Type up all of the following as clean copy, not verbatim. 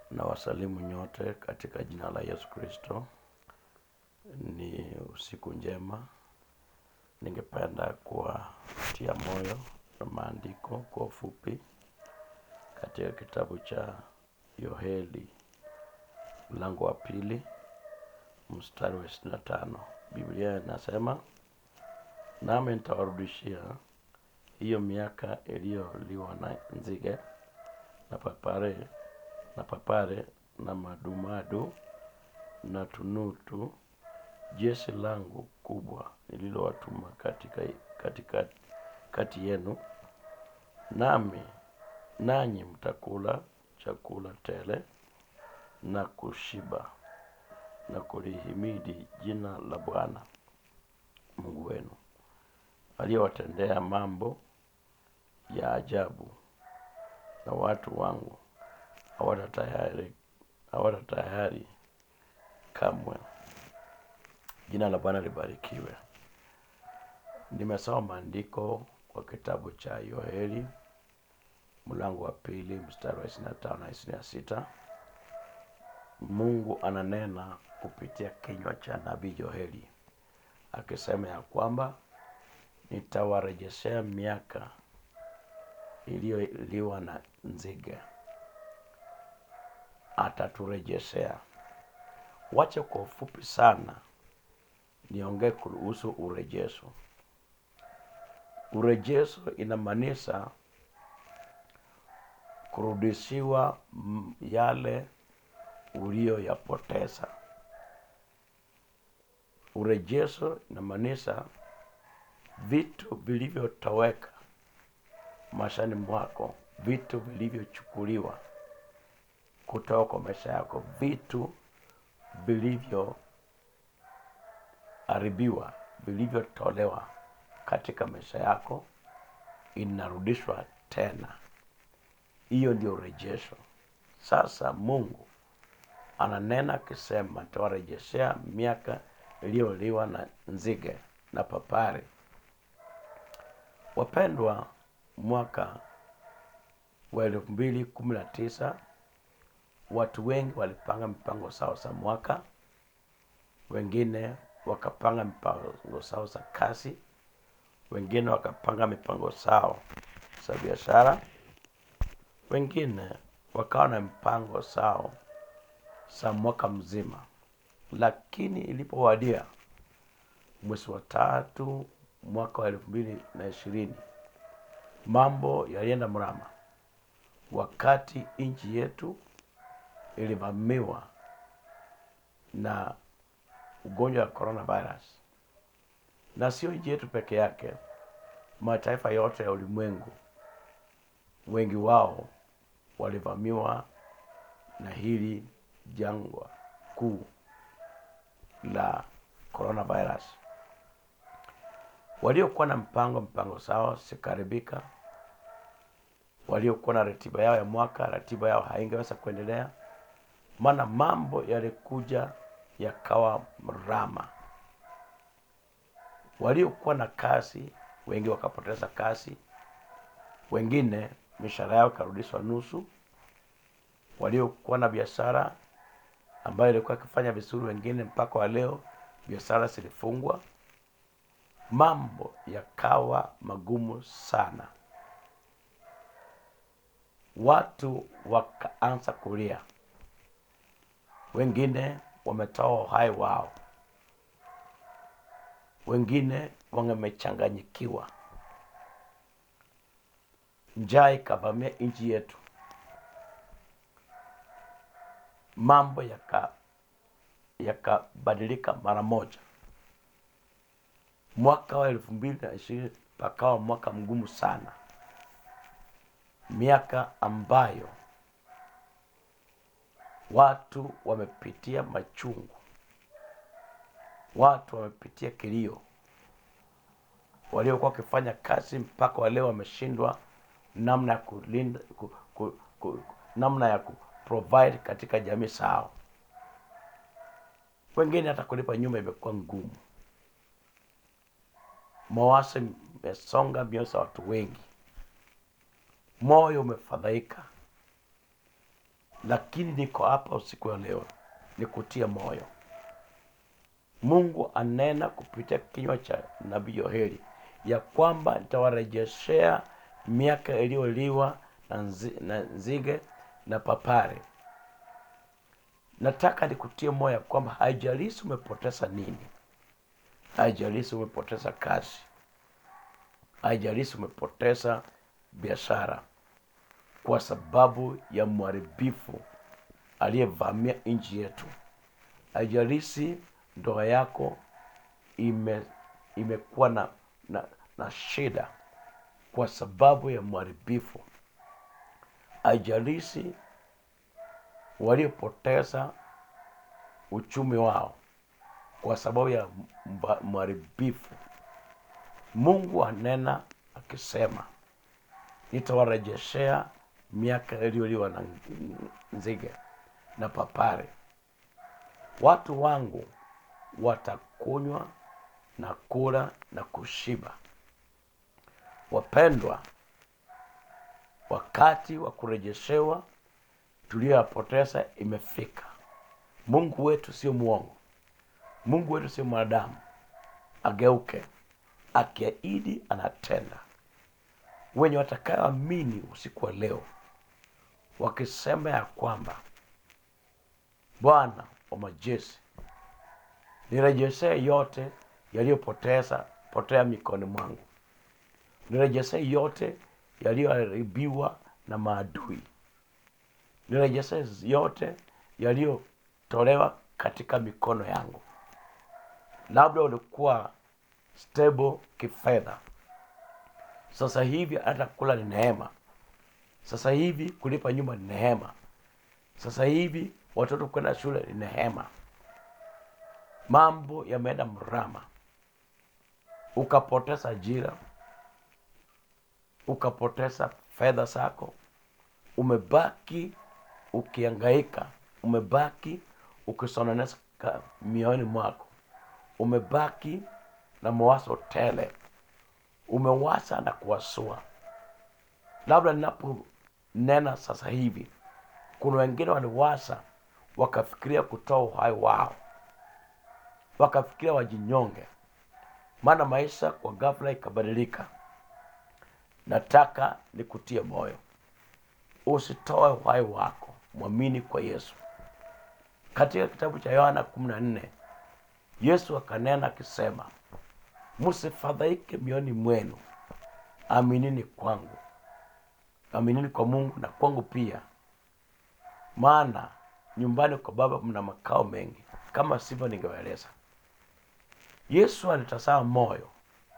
Na wasalimu nyote katika jina la Yesu Kristo. Ni usiku njema. Ningependa kuwatia moyo na maandiko kwa ufupi katika kitabu cha Yoheli mlango wa 2 mstari wa 25. Biblia inasema, nami nitawarudishia hiyo miaka iliyoliwa na nzige na papare na madumadu na tunutu, jeshi langu kubwa nililowatuma kati yenu, nanyi mtakula chakula tele na kushiba na kulihimidi jina la Bwana Mungu wenu aliyewatendea mambo ya ajabu, na watu wangu hawatatayari kamwe. Jina la Bwana libarikiwe. Nimesoma maandiko kwa kitabu cha Yoheli mlango wa 2 mstari wa 25 na 26. Mungu ananena kupitia kinywa cha nabii Yoheli akisema ya kwamba nitawarejeshea miaka iliyoliwa na nzige. Ataturejeshea. Wacha kwa ufupi sana niongee kuhusu urejesho. Urejesho inamaanisha kurudishiwa yale uliyoyapoteza. Urejesho inamaanisha vitu vilivyotoweka maishani mwako, vitu vilivyochukuliwa kutoka kwa maisha yako, vitu vilivyoharibiwa, vilivyotolewa katika maisha yako, inarudishwa tena. Hiyo ndio urejesho. Sasa Mungu ananena akisema atawarejeshea miaka iliyoliwa na nzige na papare. Wapendwa, mwaka wa 2019 watu wengi walipanga mipango sawa za mwaka. Wengine wakapanga mipango sawa za kazi. Wengine wakapanga mipango sawa za biashara. Wengine wakawa na mipango sawa za mwaka mzima. Lakini ilipowadia mwezi wa 3 mwaka wa 2020, mambo yalienda mrama wakati nchi yetu ilivamiwa na ugonjwa wa coronavirus. Na sio nchi yetu peke yake, mataifa yote ya ulimwengu, wengi wao walivamiwa na hili jangwa kuu la coronavirus. Waliokuwa na mpango sawa sikaribika. Waliokuwa na ratiba yao ya mwaka, ratiba yao haingeweza kuendelea, maana mambo yalikuja yakawa mrama. Waliokuwa na kazi, wengi wakapoteza kazi. Wengine mishahara yao karudishwa nusu. Waliokuwa na biashara ambayo ilikuwa ikifanya vizuri, wengine mpaka wa leo biashara zilifungwa. Mambo yakawa magumu sana. Watu wakaanza kulia. Wengine wametoa uhai wao. Wengine wamechanganyikiwa. Njaa ikavamia nchi yetu. Mambo yakabadilika mara moja. Mwaka wa 2020 pakawa mwaka mgumu sana. Miaka ambayo watu wamepitia machungu. Watu wamepitia kilio. Waliokuwa wakifanya kazi mpaka wale wameshindwa namna ya kulinda, namna ya kuprovide katika jamii zao. Wengine hata kulipa nyumba imekuwa ngumu. Mawazo imesonga mioyo za watu wengi. Moyo umefadhaika. Lakini niko hapa usiku wa leo nikutie moyo. Mungu anena kupitia kinywa cha nabii Yoeli ya kwamba nitawarejeshea miaka iliyoliwa na nzige na papare. Nataka nikutie moyo ya kwamba haijalishi umepoteza nini, haijalishi umepoteza kazi, haijalishi umepoteza biashara kwa sababu ya mharibifu aliyevamia nchi yetu, haijalishi ndoa yako imekuwa na shida kwa sababu ya mharibifu, haijalishi waliopoteza uchumi wao kwa sababu ya mharibifu, Mungu anena akisema nitawarejeshea miaka iliyoliwa na nzige na papare. Watu wangu watakunywa na kula na kushiba. Wapendwa, wakati wa kurejeshewa tuliyopoteza imefika. Mungu wetu sio muongo. Mungu wetu sio mwanadamu ageuke. Akiahidi anatenda. Wenye watakaoamini usiku wa leo wakisema ya kwamba Bwana wa majeshi, nirejeshe yote yaliyopotea mikoni mwangu. Nirejeshe yote yaliyoharibiwa na maadui. Nirejeshe yote yaliyotolewa katika mikono yangu. Labda ulikuwa stable kifedha, sasa hivi hata kula ni neema. Sasa hivi kulipa nyumba ni neema. Sasa hivi watoto kwenda shule ni neema. Mambo yameenda mrama. Ukapoteza ajira, ukapoteza fedha zako, umebaki ukihangaika, umebaki ukisononeka mioyoni mwako, umebaki na mawazo tele, umewasa na kuwasua. Labda ninaponena sasa hivi, kuna wengine waliwasa wakafikiria kutoa uhai wao, wakafikiria wajinyonge, maana maisha kwa ghafla ikabadilika. Nataka nikutie moyo, usitoe uhai wako, mwamini kwa Yesu. Katika kitabu cha Yohana 14, Yesu akanena akisema, msifadhaike mioyoni mwenu, aminini kwangu, aminini kwa Mungu na kwangu pia, maana nyumbani kwa Baba mna makao mengi, kama sivyo ningewaeleza. Yesu alitazama moyo,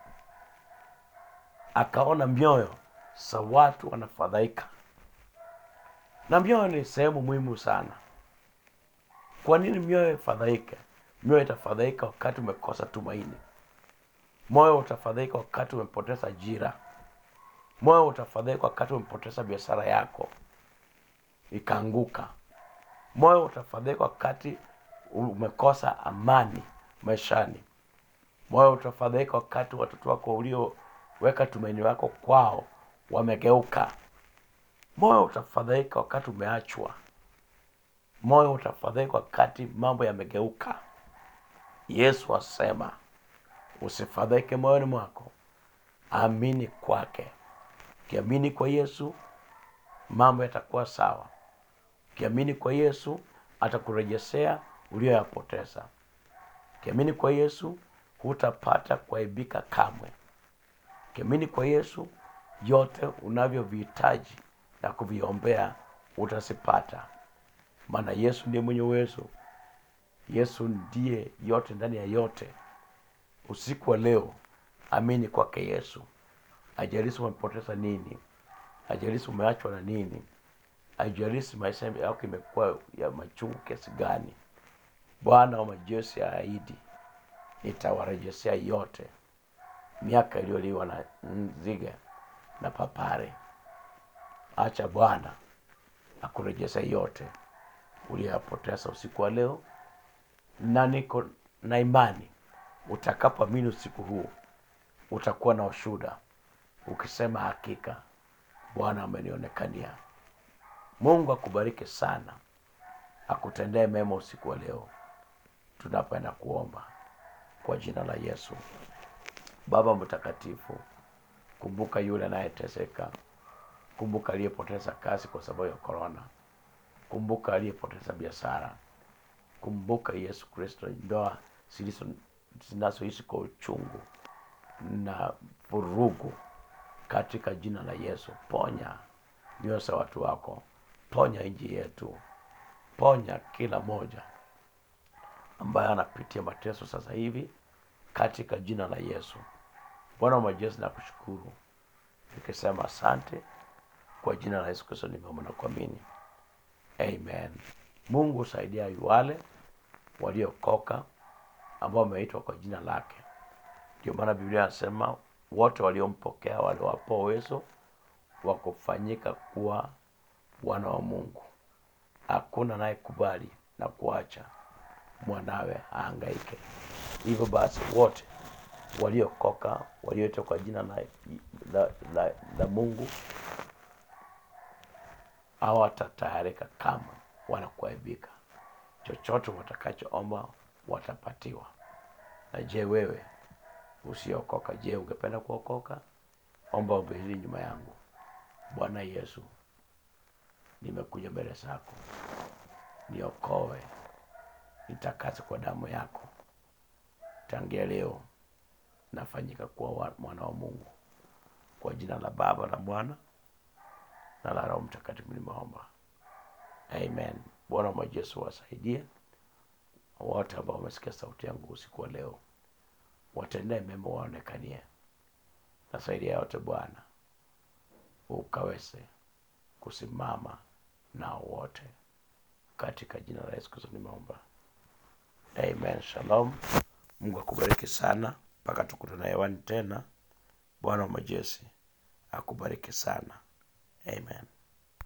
akaona mioyo za watu wanafadhaika. Na mioyo ni sehemu muhimu sana. Kwa nini mioyo ifadhaike? Mioyo itafadhaika wakati umekosa tumaini. Moyo utafadhaika wakati umepoteza ajira. Moyo utafadhaika wakati umepoteza biashara yako ikaanguka. Moyo utafadhaika wakati umekosa amani maishani. Moyo utafadhaika wakati watoto wako ulioweka tumaini wako kwao wamegeuka. Moyo utafadhaika wakati umeachwa. Moyo utafadhaika wakati mambo yamegeuka. Yesu asema, usifadhaike moyoni mwako, amini kwake. Ukiamini kwa Yesu, mambo yatakuwa sawa. Ukiamini kwa Yesu, atakurejeshea uliyoyapoteza. Ukiamini kwa Yesu, hutapata kuaibika kamwe. Ukiamini kwa Yesu, yote unavyovihitaji na kuviombea utasipata. Maana Yesu ndiye mwenye uwezo. Yesu ndiye yote ndani ya yote. Usiku wa leo, amini kwake Yesu. Haijalishi umepoteza nini, haijalishi umeachwa na nini, haijalishi maisha yako imekuwa ya machungu kiasi gani, Bwana wa majeshi aahidi, nitawarejeshea yote miaka iliyoliwa na nzige na papare. Acha Bwana akurejeshe yote uliyopoteza usiku wa leo. Na niko na imani utakapoamini usiku huu utakuwa na ushuhuda ukisema, hakika Bwana amenionekania. Mungu akubariki sana, akutendee mema usiku wa leo. Tunapenda kuomba kwa jina la Yesu. Baba mtakatifu, kumbuka yule anayeteseka. Kumbuka aliyepoteza kazi kwa sababu ya korona. Kumbuka aliyepoteza biashara. Kumbuka Yesu Kristo, ndoa zinazoishi kwa uchungu na vurugu, katika jina la Yesu. Ponya mioyo za watu wako, ponya nchi yetu, ponya kila moja ambaye anapitia mateso sasa hivi, katika jina la Yesu. Bwana wa majeshi, nakushukuru nikisema asante kwa jina la Yesu Kristo nimeomba na kuamini. Amen. Mungu usaidia wale waliokoka ambao wameitwa kwa jina lake. Ndio maana Biblia inasema wote waliompokea waliwapa uwezo wa kufanyika kuwa wana wa Mungu. Hakuna anayekubali na kuacha mwanawe ahangaike. Hivyo basi wote waliokoka, walioitwa kwa jina la Mungu, hawatatayarika kama wanakuaibika. Chochote watakachoomba watapatiwa. Na je, wewe usiokoka, je, ungependa kuokoka? Omba ombi hili nyuma yangu. Bwana Yesu, nimekuja mbele zako, niokoe, nitakase kwa damu yako. Tangia leo nafanyika kuwa mwana wa Mungu. Kwa jina la Baba na Mwana na la Roho Mtakatifu nimeomba. Amen. Bwana wa Yesu wasaidie wote ambao wamesikia sauti yangu usiku wa leo. Watendee mema, waonekanie. Na saidia yote Bwana, ukaweze kusimama nao wote, katika jina la Yesu Kristo nimeomba. Amen. Shalom. Mungu akubariki sana mpaka tukutane hewani tena. Bwana wa majeshi akubariki sana. Amen.